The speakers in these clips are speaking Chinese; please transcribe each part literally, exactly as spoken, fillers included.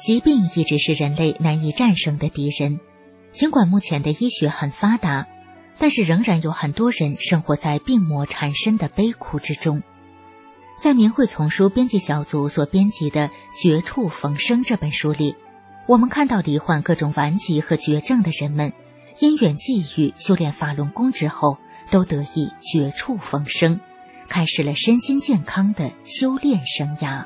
疾病一直是人类难以战胜的敌人。尽管目前的医学很发达，但是仍然有很多人生活在病魔缠身的悲苦之中。在明慧丛书编辑小组所编辑的《绝处逢生》这本书里，我们看到罹患各种顽疾和绝症的人们，因缘际遇修炼法轮功之后，都得以绝处逢生，开始了身心健康的修炼生涯。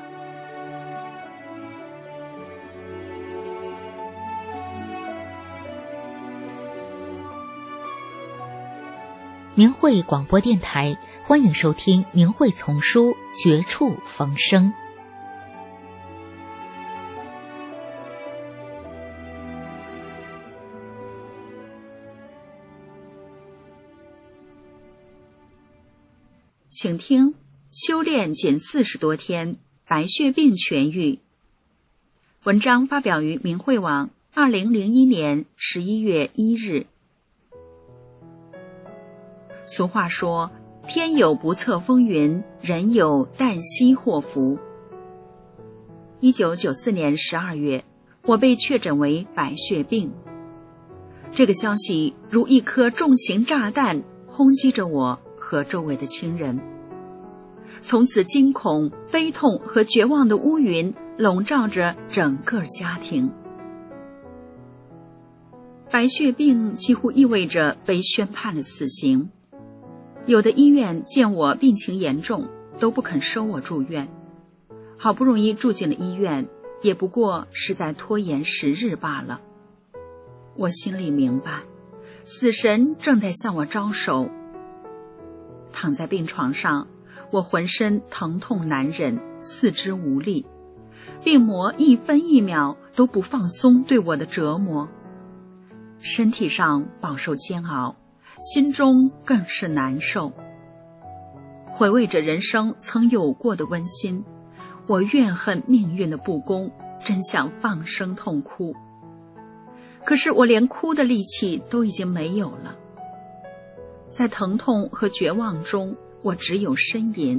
明慧广播电台，欢迎收听明慧丛书《绝处逢生》。 请听：修炼仅四十多天，白血病痊愈。文章发表于明慧网，二零零一年十一月一日。俗话说，天有不测风云，人有旦夕祸福。一九九四年十二月，我被确诊为白血病。这个消息如一颗重型炸弹轰击着我和周围的亲人。从此惊恐、悲痛和绝望的乌云笼罩着整个家庭。白血病几乎意味着被宣判了死刑。有的医院见我病情严重，都不肯收我住院。好不容易住进了医院，也不过是在拖延时日罢了。我心里明白，死神正在向我招手。躺在病床上，我浑身疼痛难忍，四肢无力，病魔一分一秒都不放松对我的折磨，身体上饱受煎熬，心中更是难受。回味着人生曾有过的温馨，我怨恨命运的不公，真想放声痛哭。可是我连哭的力气都已经没有了。在疼痛和绝望中，我只有呻吟。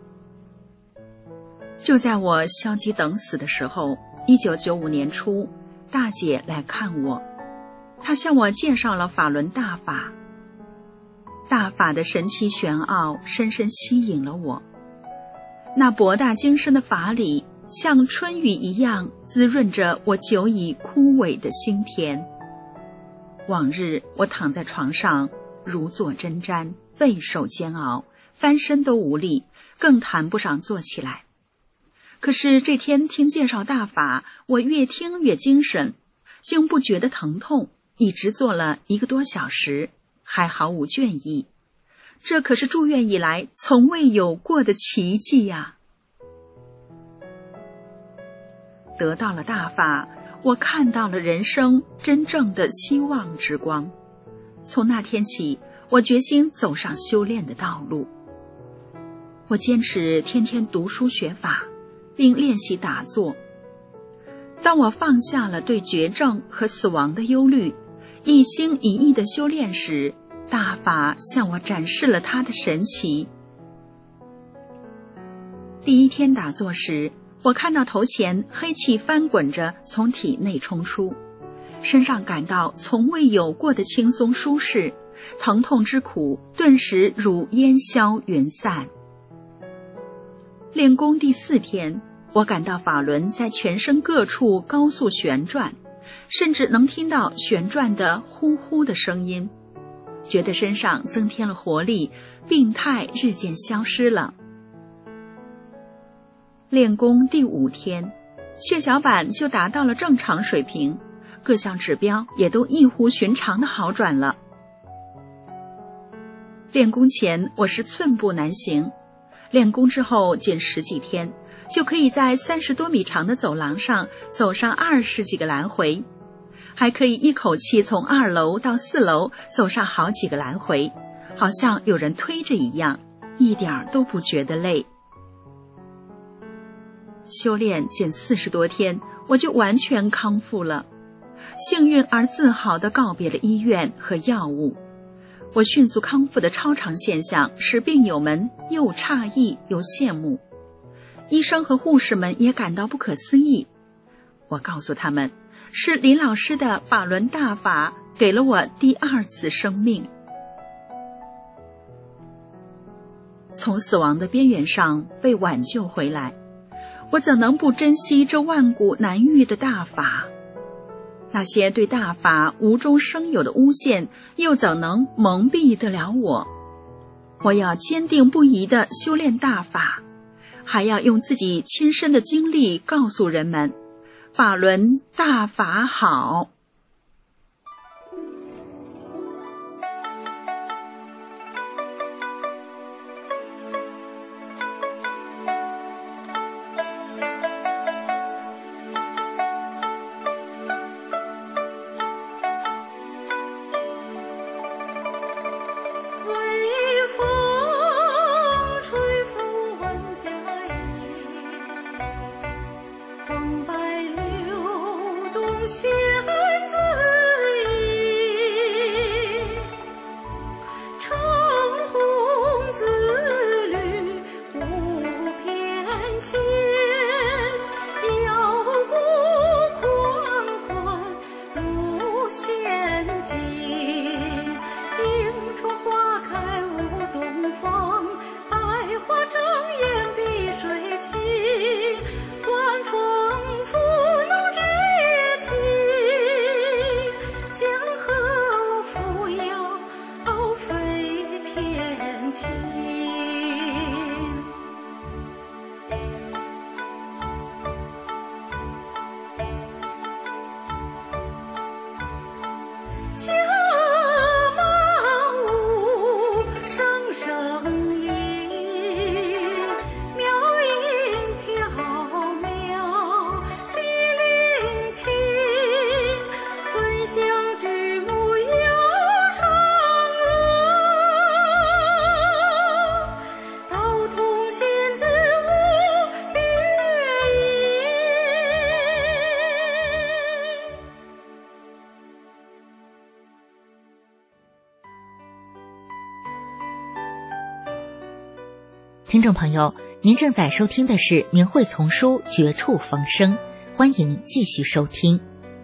就在我消极等死的时候，一九九五年初，大姐来看我，她向我介绍了法轮大法。大法的神奇玄奥深深吸引了我，那博大精深的法理像春雨一样滋润着我久已枯萎的心田。往日我躺在床上如坐针毡，备受煎熬，翻身都无力，更谈不上坐起来。可是这天听介绍大法，我越听越精神，竟不觉得疼痛，一直坐了一个多小时，还毫无倦意。这可是住院以来从未有过的奇迹呀！得到了大法，我看到了人生真正的希望之光。从那天起，我决心走上修炼的道路。我坚持天天读书学法，并练习打坐。当我放下了对绝症和死亡的忧虑，一心一意的修炼时，大法向我展示了它的神奇。第一天打坐时，我看到头前黑气翻滚着从体内冲出，身上感到从未有过的轻松舒适，疼痛之苦顿时如烟消云散。练功第四天，我感到法轮在全身各处高速旋转，甚至能听到旋转的呼呼的声音，觉得身上增添了活力，病态日渐消失了。练功第五天，血小板就达到了正常水平，各项指标也都异乎寻常的好转了。练功前我是寸步难行，练功之后仅十几天，就可以在三十多米长的走廊上走上二十几个来回，还可以一口气从二楼到四楼走上好几个来回，好像有人推着一样，一点都不觉得累。修炼仅四十多天，我就完全康复了，幸运而自豪地告别了医院和药物。我迅速康复的超常现象使病友们又诧异又羡慕，医生和护士们也感到不可思议。 我告诉他们，是林老师的法轮大法给了我第二次生命。从死亡的边缘上被挽救回来，我怎能不珍惜这万古难遇的大法？那些对大法无中生有的诬陷，又怎能蒙蔽得了我？我要坚定不移地修炼大法，还要用自己亲身的经历告诉人们，法轮大法好。 听众朋友，您正在收听的是明慧丛书《绝处逢生》，欢迎继续收听。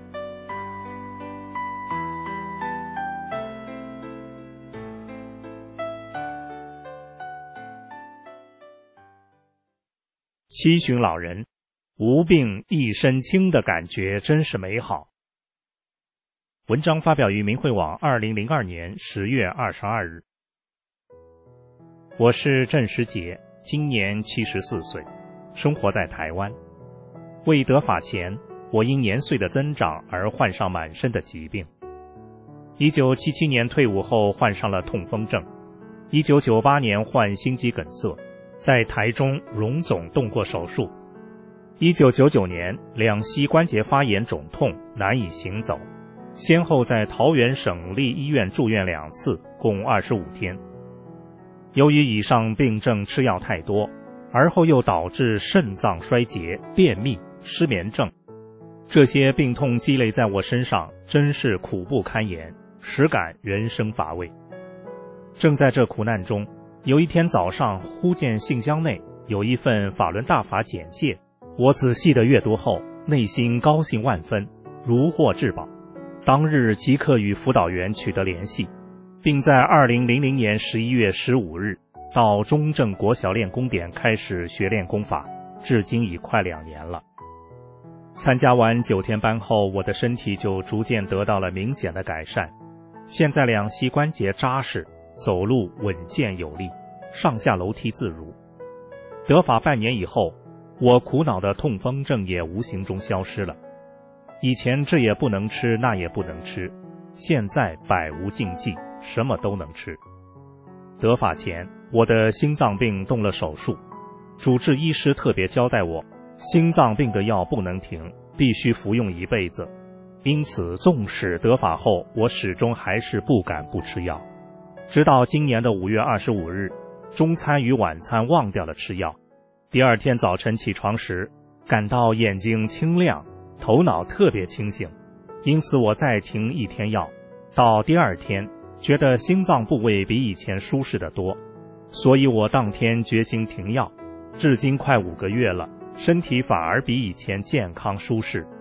七旬老人，无病一身轻的感觉真是美好。文章发表于明慧网二零零二年十月二十二日。我是郑时杰，今年七十四岁，生活在台湾。未得法前，我因年岁的增长而患上满身的疾病。一九七七年退伍后患上了痛风症，一九九八年患心肌梗塞，在台中荣总动过手术。一九九九年两膝关节发炎肿痛，难以行走，先后在桃园省立医院住院两次，共二十五天。由于以上病症吃药太多，而后又导致肾脏衰竭、便秘、失眠症，这些病痛积累在我身上，真是苦不堪言，实感人生乏味。正在这苦难中，有一天早上忽见信箱内有一份法轮大法简介，我仔细的阅读后，内心高兴万分，如获至宝。当日即刻与辅导员取得联系，并在二零零零年十一月十五日到中正国小练功点开始学练功法，至今已快两年了。参加完九天班后，我的身体就逐渐得到了明显的改善，现在两膝关节扎实，走路稳健有力，上下楼梯自如。得法半年以后，我苦恼的痛风症也无形中消失了。以前这也不能吃，那也不能吃，现在百无禁忌，什么都能吃。得法前，我的心脏病动了手术，主治医师特别交代我，心脏病的药不能停，必须服用一辈子。因此纵使得法后，我始终还是不敢不吃药。直到今年的五月二十五日，中餐与晚餐忘掉了吃药。第二天早晨起床时，感到眼睛清亮，头脑特别清醒，因此我再停一天药。到第二天，觉得心脏部位比以前舒适得多，所以我当天决心停药。至今快五个月了，身体反而比以前健康舒适，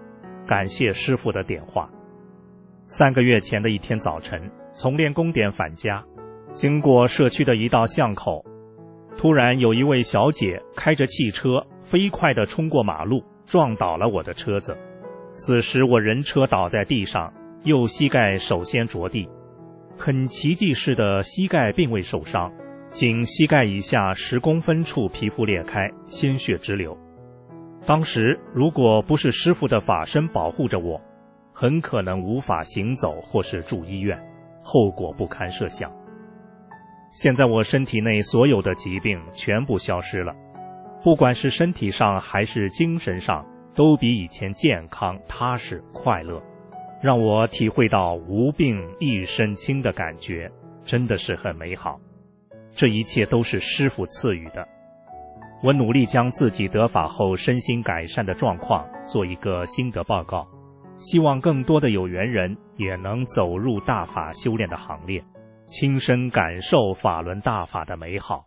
感谢师父的点化。三个月前的一天早晨，从练功点返家，经过社区的一道巷口，突然有一位小姐开着汽车飞快地冲过马路，撞倒了我的车子。此时我人车倒在地上，右膝盖首先着地，很奇迹似的膝盖并未受伤，仅膝盖以下十公分处皮肤裂开，鲜血直流。当时如果不是师父的法身保护着我，很可能无法行走或是住医院，后果不堪设想。现在我身体内所有的疾病全部消失了，不管是身体上还是精神上，都比以前健康、踏实、快乐，让我体会到无病一身轻的感觉，真的是很美好。这一切都是师父赐予的。我努力将自己得法后身心改善的状况做一个心得报告，希望更多的有缘人也能走入大法修炼的行列，亲身感受法轮大法的美好。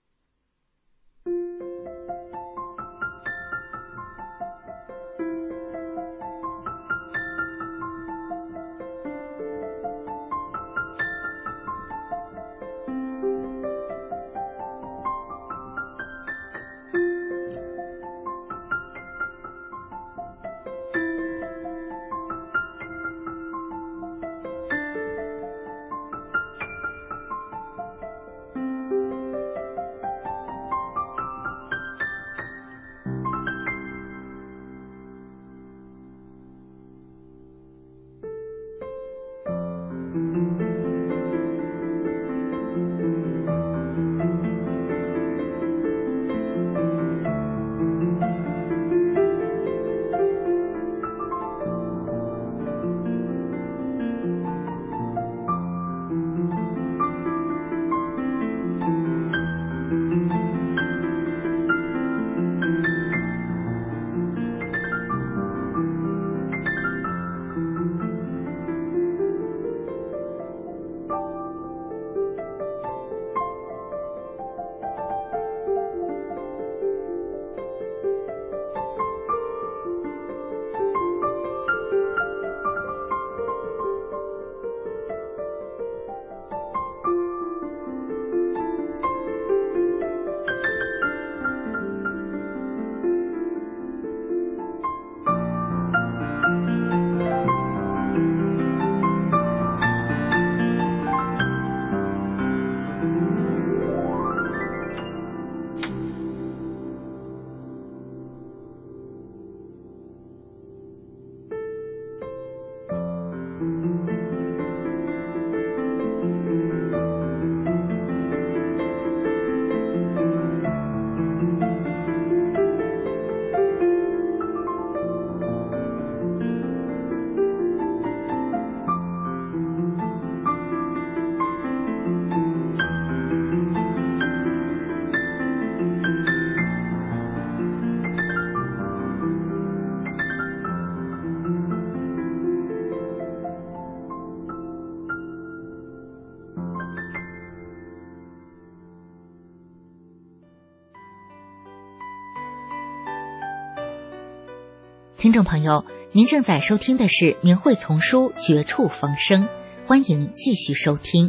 听众朋友，您正在收听的是明慧丛书绝处逢生，欢迎继续收听。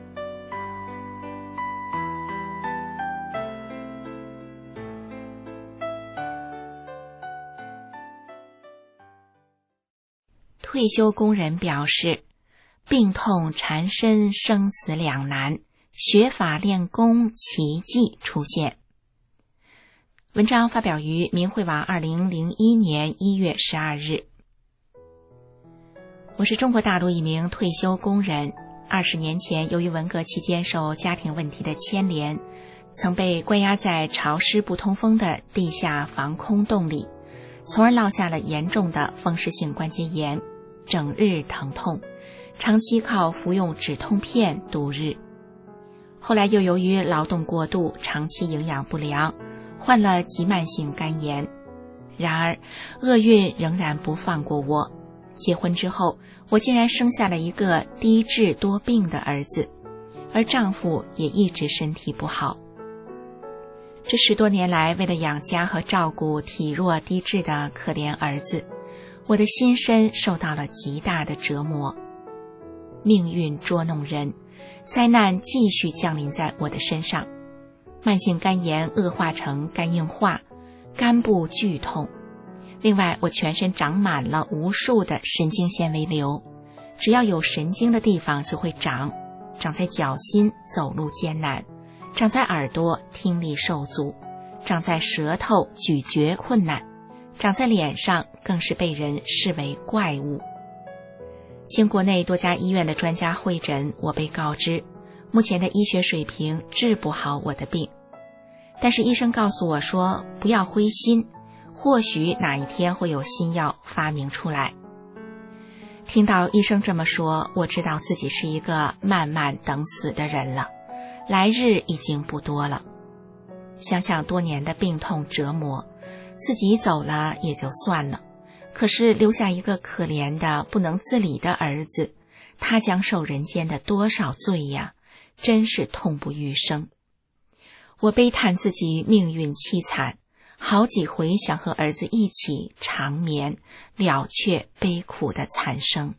退休工人表示，病痛缠身，生死两难，学法练功，奇迹出现。文章发表于明慧网二零零一年一月十二日。我是中国大陆一名退休工人，二十年前由于文革期间受家庭问题的牵连，曾被关押在潮湿不通风的地下防空洞里，从而落下了严重的风湿性关节炎，整日疼痛，长期靠服用止痛片度日。后来又由于劳动过度，长期营养不良，患了急慢性肝炎。然而厄运仍然不放过我，结婚之后，我竟然生下了一个低智多病的儿子，而丈夫也一直身体不好。这十多年来，为了养家和照顾体弱低智的可怜儿子， 我的心身受到了极大的折磨。命运捉弄人，灾难继续降临在我的身上，慢性肝炎恶化成肝硬化，肝部剧痛。另外，我全身长满了无数的神经纤维瘤，只要有神经的地方就会长，长在脚心走路艰难，长在耳朵听力受阻，长在舌头咀嚼困难，长在脸上更是被人视为怪物。经国内多家医院的专家会诊，我被告知目前的医学水平治不好我的病，但是医生告诉我说不要灰心，或许哪一天会有新药发明出来。听到医生这么说，我知道自己是一个慢慢等死的人了，来日已经不多了。想想多年的病痛折磨，自己走了也就算了，可是留下一个可怜的不能自理的儿子，他将受人间的多少罪呀，真是痛不欲生。我悲叹自己命运凄惨，好几回想和儿子一起长眠，了却悲苦的惨生。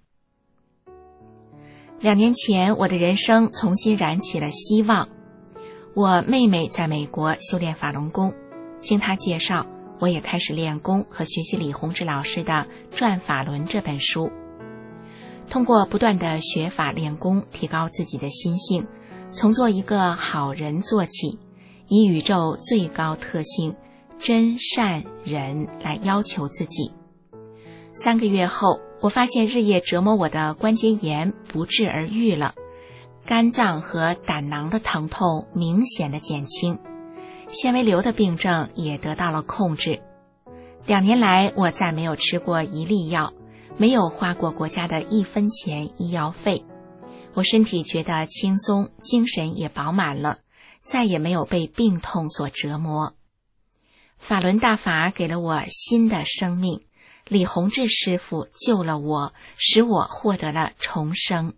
两年前，我的人生重新燃起了希望。我妹妹在美国修炼法轮功，经她介绍，我也开始练功和学习李洪志老师的《转法轮》这本书。通过不断的学法练功，提高自己的心性，从做一个好人做起，以宇宙最高特性真善忍来要求自己。三个月后，我发现日夜折磨我的关节炎不治而愈了，肝脏和胆囊的疼痛明显的减轻，纤维瘤的病症也得到了控制。两年来，我再没有吃过一粒药，没有花过国家的一分钱医药费。我身体觉得轻松，精神也饱满了，再也没有被病痛所折磨。法轮大法给了我新的生命，李洪志师父救了我，使我获得了重生。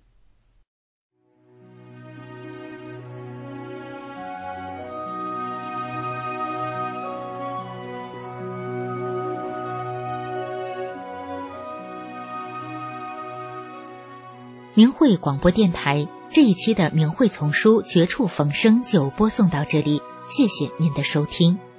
明慧广播电台这一期的明慧丛书绝处逢生就播送到这里，谢谢您的收听。